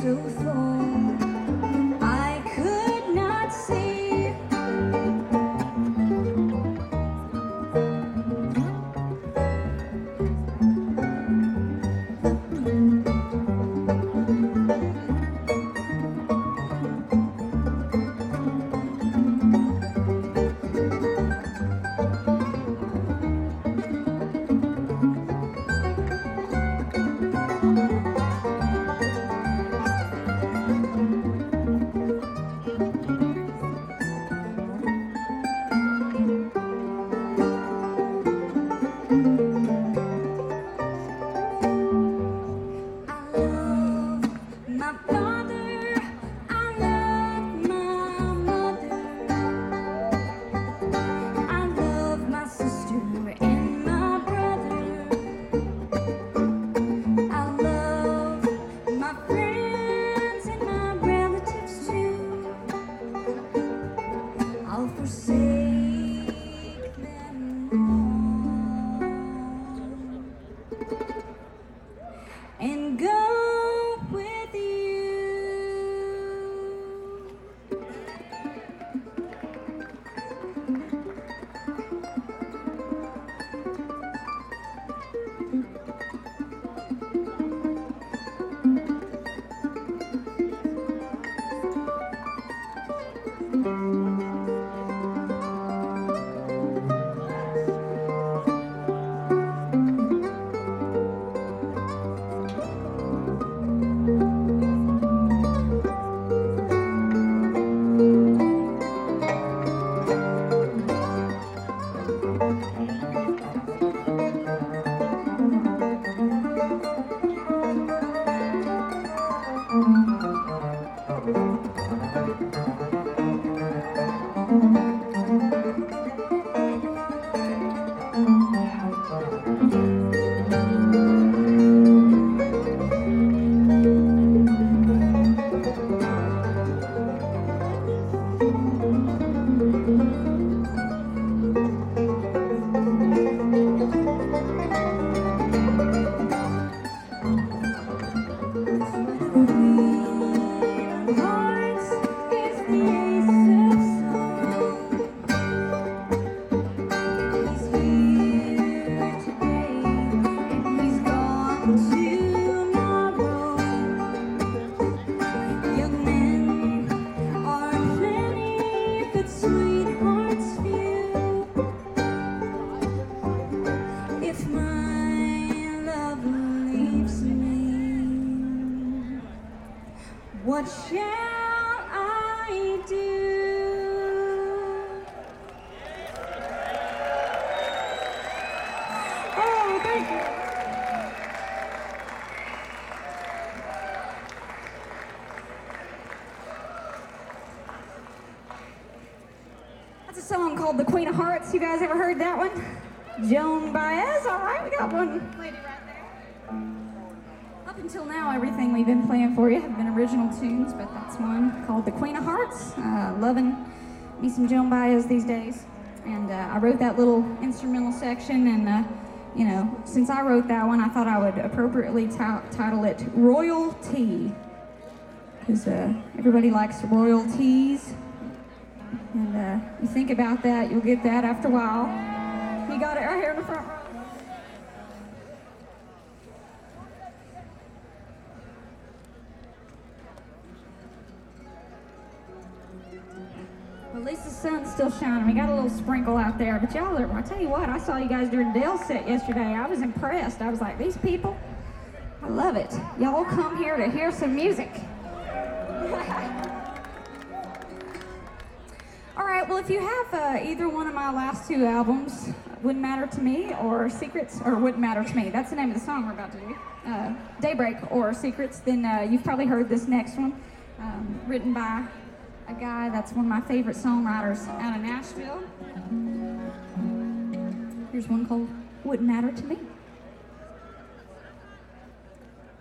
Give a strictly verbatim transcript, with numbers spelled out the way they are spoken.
so full I could not see. I'll forsake them all and go with you. What shall I do? Oh, thank you. That's a song called The Queen of Hearts. You guys ever heard that one? Joan Baez. All right, we got one lady right there. Up until now, everything we've been playing for you have been original tunes, but that's one called The Queen of Hearts. Uh, loving me some Joan Baez these days. And uh, I wrote that little instrumental section, and uh, you know, since I wrote that one, I thought I would appropriately t- title it Royalty, because uh, everybody likes royalties. And uh, you think about that, you'll get that after a while. You got it right here in the front row. Well, at least the sun's still shining. We got a little sprinkle out there, but y'all are, I tell you what, I saw you guys during Dale's set yesterday. I was impressed. I was like, these people, I love it. Y'all come here to hear some music. All right, well, if you have uh, either one of my last two albums, Wouldn't Matter to Me or Secrets, or Wouldn't Matter to Me, that's the name of the song we're about to do, uh, Daybreak or Secrets, then uh, you've probably heard this next one, um, written by a guy that's one of my favorite songwriters out of Nashville. Here's one called Wouldn't Matter to Me.